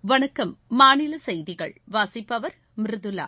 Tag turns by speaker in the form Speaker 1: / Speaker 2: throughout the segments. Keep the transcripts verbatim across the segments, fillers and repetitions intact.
Speaker 1: வணக்கம். மாநில செய்திகள் வாசிப்பவர் மிருதுளா.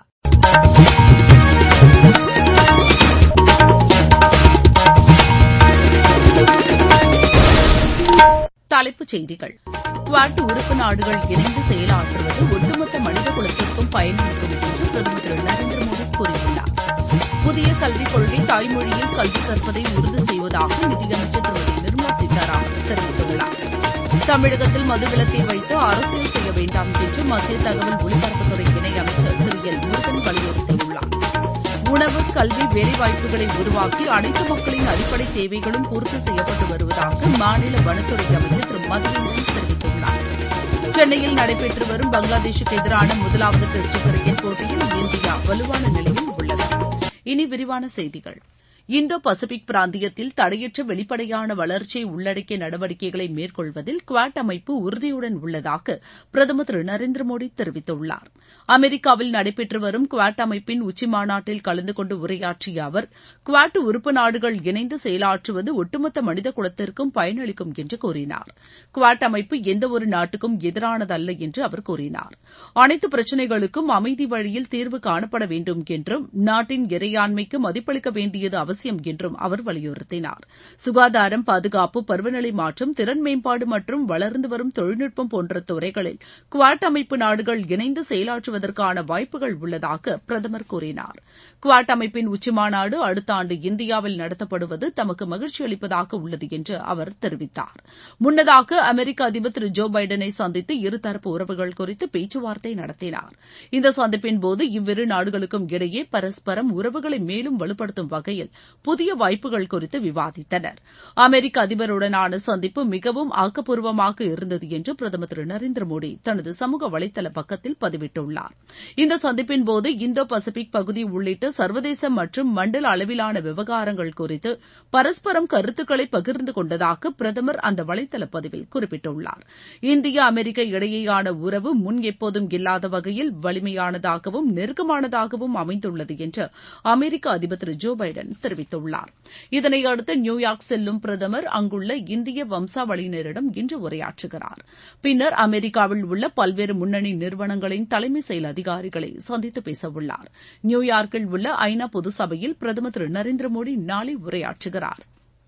Speaker 1: தலைப்புச் செய்திகள். குவாட் உறுப்பு நாடுகள் இணைந்து செயலாற்றுவது ஒட்டுமொத்த மனித குலத்திற்கும் பயனளிக்கும் என்று பிரதமர் திரு நரேந்திர மோடி கூறியுள்ளார். புதிய கல்விக் கொள்கை தாய்மொழியில் கல்வி கற்பதை உறுதி செய்வதாக நிதியமைச்சர் திருமதி நிர்மலா சீதாராமன் தெரிவித்துள்ளார். தமிழகத்தில் மதுவிலக்கை வைத்து அரசியல் செய்ய வேண்டாம் என்று மத்திய தகவல் ஒலிபரப்புத்துறை இணையமைச்சர் திரு எல் முருகன் வலியுறுத்தியுள்ளார். உணவு, கல்வி, வேலைவாய்ப்புகளை உருவாக்கி அனைத்து மக்களின் அடிப்படை தேவைகளும் பூர்த்தி செய்யப்பட்டு வருவதாக மாநில வனத்துறை அமைச்சர் திரு மதிவேந்தன் தெரிவித்துள்ளார். சென்னையில் நடைபெற்று வரும் பங்களாதேஷுக்கு எதிரான முதலாவது டெஸ்ட் கிரிக்கெட் போட்டியில் இந்தியா வலுவான நிலையில் உள்ளது. இனி விரிவான செய்திகள். இந்தோ பசிபிக் பிராந்தியத்தில் தடையற்ற வெளிப்படையான வளர்ச்சியை உள்ளடக்கிய நடவடிக்கைகளை மேற்கொள்வதில் குவாட் அமைப்பு உறுதியுடன் உள்ளதாக பிரதமர் திரு நரேந்திர மோடி தெரிவித்துள்ளார். அமெரிக்காவில் நடைபெற்று வரும் குவாட் அமைப்பின் உச்சிமாநாட்டில் கலந்து கொண்டு உரையாற்றிய அவர், குவாட் உறுப்பு நாடுகள் இணைந்து செயலாற்றுவது ஒட்டுமொத்த மனித குலத்திற்கும் பயனளிக்கும் என்று கூறினார். குவாட் அமைப்பு எந்தவொரு நாட்டுக்கும் எதிரானதல்ல என்று அவர் கூறினார். அனைத்து பிரச்சினைகளுக்கும் அமைதி வழியில் தீர்வு காணப்பட வேண்டும் என்றும், நாட்டின் இறையாண்மைக்கு மதிப்பளிக்க வேண்டியது அவசியம் என்றும் அவர் வலியுறுத்தினார். சுகாதாரம், பாதுகாப்பு, பருவநிலை மாற்றம், திறன் மேம்பாடு மற்றும் வளர்ந்து வரும் தொழில்நுட்பம் போன்ற துறைகளில் குவாட் அமைப்பு நாடுகள் இணைந்து செயலாற்றுவதற்கான வாய்ப்புகள் உள்ளதாக பிரதமர் கூறினார். குவாட் அமைப்பின் உச்சிமாநாடு அடுத்த ஆண்டு இந்தியாவில் நடத்தப்படுவது தமக்கு மகிழ்ச்சி அளிப்பதாக உள்ளது என்று அவர் தெரிவித்தார். முன்னதாக அமெரிக்க அதிபர் திரு ஜோ பைடனை சந்தித்து இருதரப்பு உறவுகள் குறித்து பேச்சுவார்த்தை நடத்தினார். இந்த சந்திப்பின்போது இவ்விரு நாடுகளுக்கும் இடையே பரஸ்பரம் உறவுகளை மேலும் வலுப்படுத்தும் வகையில் புதிய வாய்ப்புகள் குறித்து விவாதித்தனர். அமெரிக்க அதிபருடனான சந்திப்பு மிகவும் ஆக்கப்பூர்வமாக இருந்தது என்று பிரதமர் திரு நரேந்திர மோடி தனது சமூக வலைதள பக்கத்தில் பதிவிட்டுள்ளார். இந்த சந்திப்பின்போது இந்தோ பசிபிக் பகுதி உள்ளிட்ட சர்வதேச மற்றும் மண்டல அளவிலான விவகாரங்கள் குறித்து பரஸ்பரம் கருத்துக்களை பகிர்ந்து கொண்டதாக பிரதமர் அந்த வலைதள பதிவில் குறிப்பிட்டுள்ளார். இந்தியா அமெரிக்க இடையேயான உறவு முன் எப்போதும் இல்லாத வகையில் வலிமையானதாகவும் நெருக்கமானதாகவும் அமைந்துள்ளது என்று அமெரிக்க அதிபர் திரு ஜோ பைடன் தெரிவித்துள்ளார். இதனையடுத்து நியூயார்க் செல்லும் பிரதமர் அங்குள்ள இந்திய வம்சாவளியினரிடம் இன்று உரையாற்றுகிறார். பின்னர் அமெரிக்காவில் உள்ள பல்வேறு முன்னணி நிறுவனங்களின் தலைமை செயல் அதிகாரிகளை சந்தித்து பேசவுள்ளார். நியூயார்க்கில் உள்ள ஐநா பொதுசபையில் பிரதமர் திரு நரேந்திர மோடி நாளை உரையாற்றுகிறார்.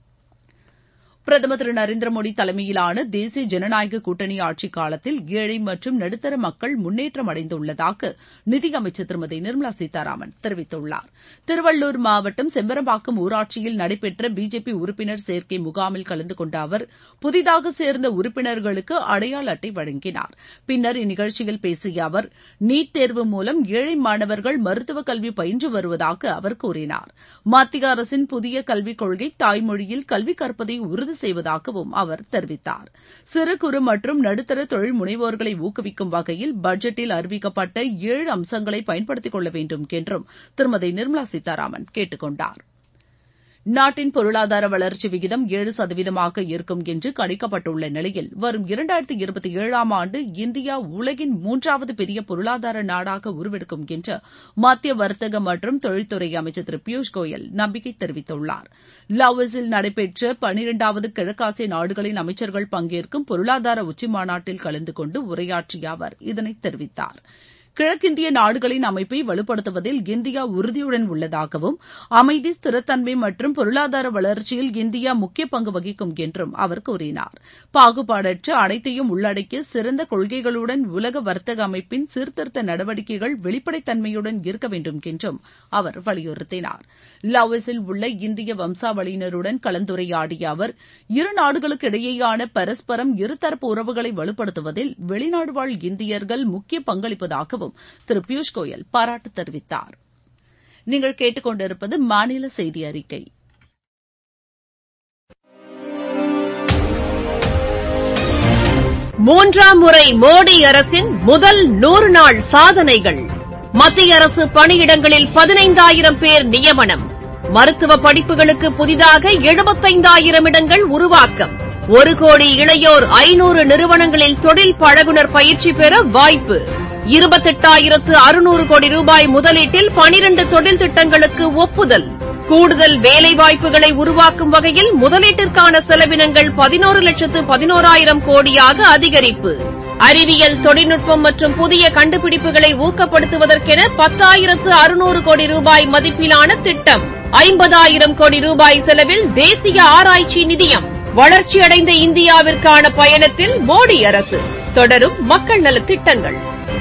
Speaker 1: பிரதமர் திரு நரேந்திர மோடி தலைமையிலான தேசிய ஜனநாயக கூட்டணி ஆட்சிக் காலத்தில் ஏழை மற்றும் நடுத்தர மக்கள் முன்னேற்றம் அடைந்துள்ளதாக நிதியமைச்சர் திருமதி நிர்மலா சீதாராமன் தெரிவித்துள்ளார். திருவள்ளூர் மாவட்டம் செம்பரம்பாக்கம் ஊராட்சியில் நடைபெற்ற பிஜேபி உறுப்பினர் சேர்க்கை முகாமில் கலந்து கொண்ட அவர் புதிதாக சேர்ந்த உறுப்பினர்களுக்கு அடையாள அட்டை வழங்கினார். பின்னர் இந்நிகழ்ச்சியில் பேசிய அவர், நீட் தேர்வு மூலம் ஏழை மாணவர்கள் மருத்துவக் கல்வி பயின்று வருவதாக அவர் கூறினார். மத்திய அரசின் புதிய கல்விக் கொள்கை தாய்மொழியில் கல்வி கற்பதை உறுதி செய்வதாகவும் அவர் தெரிவித்தார். சிறு குறு மற்றும் நடுத்தர தொழில் முனைவோர்களை ஊக்குவிக்கும் வகையில் பட்ஜெட்டில் அறிவிக்கப்பட்ட ஏழு அம்சங்களை பயன்படுத்திக் கொள்ள வேண்டும் என்றும் திருமதி நிர்மலா சீதாராமன் கேட்டுக் கொண்டார். நாட்டின் பொருளாதார வளர்ச்சி விகிதம் ஏழு சதவீதமாக இருக்கும் என்று கணிக்கப்பட்டுள்ள நிலையில் வரும் இரண்டாயிரத்து இருபத்தி ஏழாம் ஆண்டு இந்தியா உலகின் மூன்றாவது பெரிய பொருளாதார நாடாக உருவெடுக்கும் என்று மத்திய வர்த்தக மற்றும் தொழில்துறை அமைச்சர் திரு பியூஷ் கோயல் நம்பிக்கை தெரிவித்துள்ளார். லாவோஸில் நடைபெற்ற பனிரெண்டாவது கிழக்காசிய நாடுகளின் அமைச்சர்கள் பங்கேற்கும் பொருளாதார உச்சிமாநாட்டில் கலந்து கொண்டு உரையாற்றிய அவர் இதனை தெரிவித்தார். கிழக்கிந்திய நாடுகளின் அமைப்பை வலுப்படுத்துவதில் இந்தியா உறுதியுடன் உள்ளதாகவும், அமைதி, ஸ்திரத்தன்மை மற்றும் பொருளாதார வளர்ச்சியில் இந்தியா முக்கிய பங்கு வகிக்கும் என்றும் அவர் கூறினார். பாகுபாடற்ற அனைத்தையும் உள்ளடக்கிய சிறந்த கொள்கைகளுடன் உலக வர்த்தக அமைப்பின் சீர்திருத்த நடவடிக்கைகள் வெளிப்படைத்தன்மையுடன் இருக்க வேண்டும் என்றும் அவர் வலியுறுத்தினார். லாவோஸில் உள்ள இந்திய வம்சாவளியினருடன் கலந்துரையாடிய அவர், இரு நாடுகளுக்கு இடையேயான பரஸ்பரம் இருதரப்பு உறவுகளை வலுப்படுத்துவதில் வெளிநாடு வாழ் இந்தியர்கள் முக்கிய பங்களிப்பதாக திரு பியூஷ் கோயல் பாராட்டு தெரிவித்தார். நீங்கள் கேட்டுக்கொண்டிருப்பது மாநில செய்தி அறிக்கை.
Speaker 2: மூன்றாம் முறை மோடி அரசின் முதல் நூறு நாள் சாதனைகள். மத்திய அரசு பணியிடங்களில் பதினைந்தாயிரம் பேர் நியமனம். மருத்துவ படிப்புகளுக்கு புதிதாக எழுபத்தைந்தாயிரம் இடங்கள் உருவாக்கம். ஒரு கோடி இளையோர் ஐநூறு நிறுவனங்களில் தொழில் பழகுனர் பயிற்சி பெற வாய்ப்பு. இருபத்தெட்டாயிரத்து அறுநூறு கோடி ரூபாய் முதலீட்டில் பனிரண்டு தொழில் திட்டங்களுக்கு ஒப்புதல். கூடுதல் வேலைவாய்ப்புகளை உருவாக்கும் வகையில் முதலீட்டிற்கான செலவினங்கள் பதினோரு லட்சத்து பதினோராயிரம் கோடியாக அதிகரிப்பு. அறிவியல் தொழில்நுட்பம் மற்றும் புதிய கண்டுபிடிப்புகளை ஊக்கப்படுத்துவதற்கென பத்தாயிரத்து அறுநூறு கோடி ரூபாய் மதிப்பிலான திட்டம். ஐம்பதாயிரம் கோடி ரூபாய் செலவில் தேசிய ஆராய்ச்சி நிதியம். வளர்ச்சியடைந்த இந்தியாவிற்கான பயணத்தில் மோடி அரசு. தொடரும் மக்கள் நலத் திட்டங்கள்.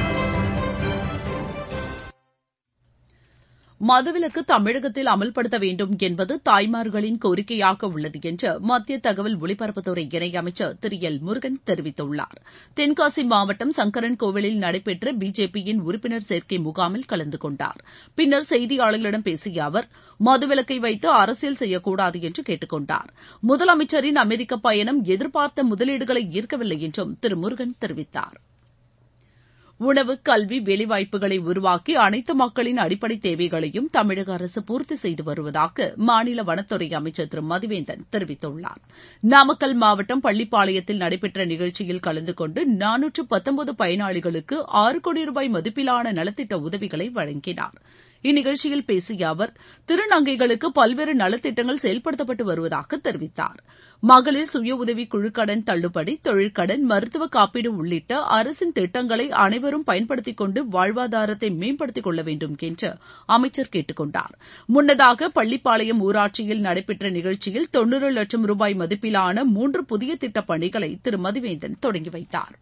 Speaker 1: மதுவிலக்கு தமிழகத்தில் அமல்படுத்த வேண்டும் என்பது தாய்மார்களின் கோரிக்கையாக உள்ளது என்று மத்திய தகவல் ஒலிபரப்புத்துறை இணையமைச்சர் திரு எல் முருகன் தெரிவித்துள்ளார். தென்காசி மாவட்டம் சங்கரன்கோவிலில் நடைபெற்ற பிஜேபியின் உறுப்பினர் சேர்க்கை முகாமில் கலந்து கொண்டார். பின்னர் செய்தியாளர்களிடம் பேசிய அவர் மதுவிலக்கை வைத்து அரசியல் செய்யக்கூடாது என்று கேட்டுக் கொண்டார். முதலமைச்சரின் அமெரிக்க பயணம் எதிர்பார்த்த முதலீடுகளை ஈர்க்கவில்லை என்றும் திரு முருகன் தெரிவித்தார். உணவு, கல்வி, வேலைவாய்ப்புகளை உருவாக்கி அனைத்து மக்களின் அடிப்படை தேவைகளையும் தமிழக அரசு பூர்த்தி செய்து வருவதாக மாநில வனத்துறை அமைச்சர் திரு மதிவேந்தன் தெரிவித்துள்ளார். நாமக்கல் மாவட்டம் பள்ளிப்பாளையத்தில் நடைபெற்ற நிகழ்ச்சியில் கலந்து கொண்டு நானூற்று பத்தொன்பது பயனாளிகளுக்கு ஆறு கோடி ரூபாய் மதிப்பிலான நலத்திட்ட உதவிகளை வழங்கினார். இந்நிகழ்ச்சியில் பேசிய அவர் திருநங்கைகளுக்கு பல்வேறு நலத்திட்டங்கள் செயல்படுத்தப்பட்டு வருவதாக தெரிவித்தார். மகளிர் சுய உதவி குழுக்கடன் தள்ளுபடி, தொழிற்கடன், மருத்துவ காப்பீடு உள்ளிட்ட அரசின் திட்டங்களை அனைவரும் பயன்படுத்திக் கொண்டு வாழ்வாதாரத்தை மேம்படுத்திக் கொள்ள வேண்டும் என்று அமைச்சர் கேட்டுக் கொண்டார். முன்னதாக பள்ளிப்பாளையம் ஊராட்சியில் நடைபெற்ற நிகழ்ச்சியில் தொன்னூறு லட்சம் ரூபாய் மதிப்பிலான மூன்று புதிய திட்டப் பணிகளை திரு மதிவேந்தன் தொடங்கி வைத்தார்.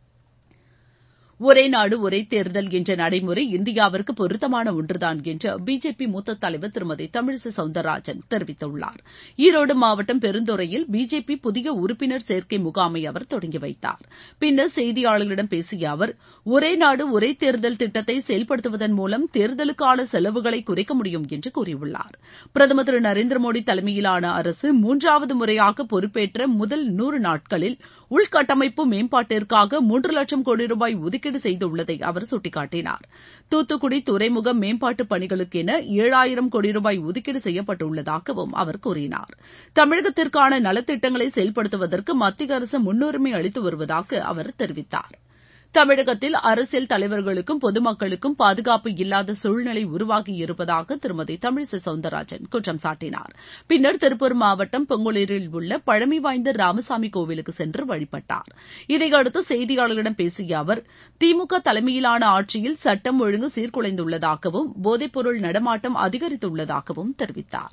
Speaker 1: ஒரே நாடு ஒரே தேர்தல் என்ற நடைமுறை இந்தியாவிற்கு பொருத்தமான ஒன்றுதான் என்று பிஜேபி மூத்த தலைவர் திருமதி தமிழிசை சவுந்தரராஜன் தெரிவித்துள்ளார். ஈரோடு மாவட்டம் பெருந்துறையில் பிஜேபி புதிய உறுப்பினர் சேர்க்கை முகாமை அவர் தொடங்கி வைத்தார். பின்னர் செய்தியாளர்களிடம் பேசிய அவர் ஒரே நாடு ஒரே தேர்தல் திட்டத்தை செயல்படுத்துவதன் மூலம் தேர்தலுக்கான செலவுகளை குறைக்க முடியும் என்று கூறியுள்ளார். பிரதமர் திரு நரேந்திர மோடி தலைமையிலான அரசு மூன்றாவது முறையாக பொறுப்பேற்ற முதல் நூறு நாட்களில் உள்கட்டமைப்பு மேம்பாட்டிற்காக மூன்று லட்சம் கோடி ரூபாய் ஒதுக்கீடு செய்துள்ளதை அவர் சுட்டிக்காட்டினார். தூத்துக்குடி துறைமுக மேம்பாட்டுப் பணிகளுக்கென ஏழாயிரம் கோடி ரூபாய் ஒதுக்கீடு செய்யப்பட்டுள்ளதாகவும் அவர் கூறினார். தமிழகத்திற்கான நலத்திட்டங்களை செயல்படுத்துவதற்கு மத்திய அரசு முன்னுரிமை அளித்து வருவதாக அவர் தெரிவித்தார். தமிழகத்தில் அரசியல் தலைவர்களுக்கும் பொதுமக்களுக்கும் பாதுகாப்பு இல்லாத சூழ்நிலை உருவாகியிருப்பதாக திருமதி தமிழிசை சவுந்தரராஜன் குற்றம் சாட்டினார். பின்னர் திருப்பூர் மாவட்டம் பொங்கலூரில் உள்ள பழமை வாய்ந்த ராமசாமி கோவிலுக்கு சென்று வழிபட்டார். இதையடுத்து செய்தியாளர்களிடம் பேசிய அவர் திமுக தலைமையிலான ஆட்சியில் சட்டம் ஒழுங்கு சீர்குலைந்துள்ளதாகவும் போதைப்பொருள் நடமாட்டம் அதிகரித்துள்ளதாகவும் தெரிவித்தார்.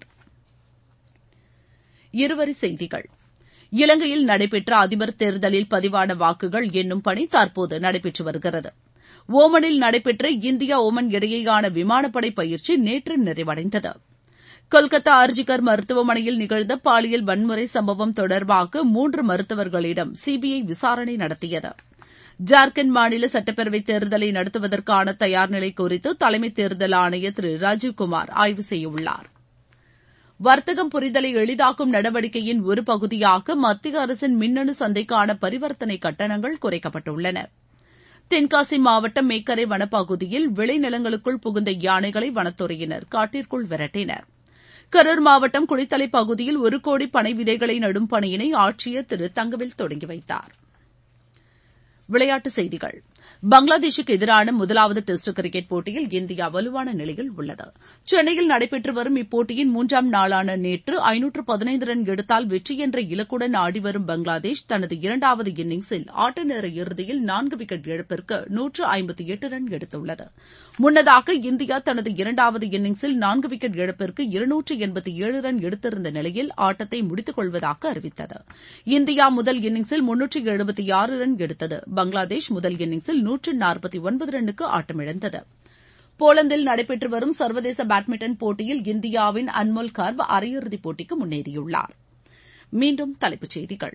Speaker 1: இருவரி செய்திகள். இலங்கையில் நடைபெற்ற அதிபர் தேர்தலில் பதிவான வாக்குகள் எண்ணும் பணி தற்போது நடைபெற்று வருகிறது. ஓமனில் நடைபெற்ற இந்தியா ஓமன் இடையேயான விமானப்படை பயிற்சி நேற்று நிறைவடைந்தது. கொல்கத்தா ஆர்ஜிகர் மருத்துவமனையில் நிகழ்ந்த பாலியல் வன்முறை சம்பவம் தொடர்பாக மூன்று மருத்துவர்களிடம் சிபிஐ விசாரணை நடத்தியது. ஜார்க்கண்ட் மாநில சட்டப்பேரவைத் தேர்தலை நடத்துவதற்கான தயார்நிலை குறித்து தலைமை தேர்தல் ஆணையர் திரு ராஜீவ்குமார் ஆய்வு செய்யவுள்ளார். வர்த்தகம் புரிதலை எளிதாக்கும் நடவடிக்கையின் ஒரு பகுதியாக மத்திய அரசின் மின்னணு சந்தைக்கான பரிவர்த்தனை கட்டணங்கள் குறைக்கப்பட்டுள்ளன. தென்காசி மாவட்டம் மேக்கரை வனப்பகுதியில் விளைநிலங்களுக்குள் புகுந்த யானைகளை வனத்துறையினர் காட்டிற்குள் விரட்டினர். கரூர் மாவட்டம் குளித்தலை பகுதியில் ஒரு கோடி பனை விதைகளை நடும் பணியினை ஆட்சியர் திரு தங்கவேல் தொடங்கி வைத்தார். விளையாட்டுச் செய்திகள். பங்களாதேஷுக்கு எதிரான முதலாவது டெஸ்ட் கிரிக்கெட் போட்டியில் இந்தியா வலுவான நிலையில் உள்ளது. சென்னையில் நடைபெற்று வரும் இப்போட்டியின் மூன்றாம் நாளான நேற்று ஐநூற்று பதினைந்து ரன் எடுத்தால் வெற்றி என்ற இலக்குடன் ஆடிவரும் பங்களாதேஷ் தனது இரண்டாவது இன்னிங்ஸில் ஆட்ட நேர இறுதியில் நான்கு விக்கெட் இழப்பிற்கு நூற்று ஐம்பத்தி எட்டு ரன் எடுத்துள்ளது. முன்னதாக இந்தியா தனது இரண்டாவது இன்னிங்ஸில் நான்கு விக்கெட் இழப்பிற்கு இருநூற்று எண்பத்தி ஏழு ரன் எடுத்திருந்த நிலையில் ஆட்டத்தை முடித்துக் கொள்வதாக அறிவித்தது. இந்தியா முதல் இன்னிங்ஸில் முன்னூற்று எழுபத்தி ஆறு ரன் எடுத்தது. பங்களாதேஷ் முதல் இன்னிங்ஸில் நூற்று நாற்பத்தி ஒன்பது ரன்னுக்கு ஆட்டமிழந்தது. போலந்தில் நடைபெற்று வரும் சர்வதேச பேட்மிண்டன் போட்டியில் இந்தியாவின் அன்மோல் கர்ப் அரையிறுதிப் போட்டிக்கு முன்னேறியுள்ளார். மீண்டும் தலைப்புச் செய்திகள்.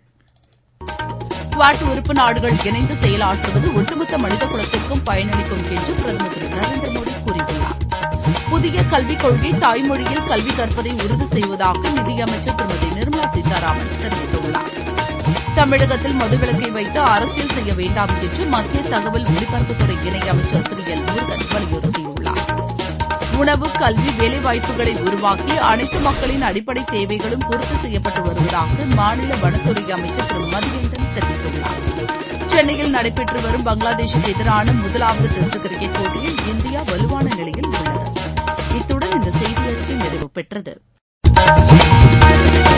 Speaker 1: குவாட் உறுப்பு நாடுகள் இணைந்து செயலாற்றுவது ஒட்டுமொத்த மனித குலத்திற்கும் பயனளிக்கும் என்று பிரதமர் திரு நரேந்திர மோடி கூறியுள்ளார். புதிய கல்விக் கொள்கை தாய்மொழியில் கல்வி கற்பதை உறுதி செய்வதாக நிதியமைச்சர் திருமதி நிர்மலா சீதாராமன் தெரிவித்துள்ளார். தமிழகத்தில் மதுவிலக்கை வைத்து அரசியல் செய்ய வேண்டாம் என்று மத்திய தகவல் ஒலிபரப்புத்துறை இணையமைச்சர் திரு எல் முருகன் வலியுறுத்தியுள்ளார். உணவு, கல்வி, வேலைவாய்ப்புகளை உருவாக்கி அனைத்து மக்களின் அடிப்படை தேவைகளும் பூர்த்தி செய்யப்பட்டு வருவதாக மாநில வனத்துறை அமைச்சர் திரு மதிவேந்தன் தெரிவித்துள்ளார். சென்னையில் நடைபெற்று வரும் பங்களாதேஷுக்கு எதிரான முதலாவது டெஸ்ட் கிரிக்கெட் போட்டியில் இந்தியா வலுவான நிலையில் உள்ளது. இத்துடன் இந்த செய்தியறிக்கை நிறைவு பெற்றது.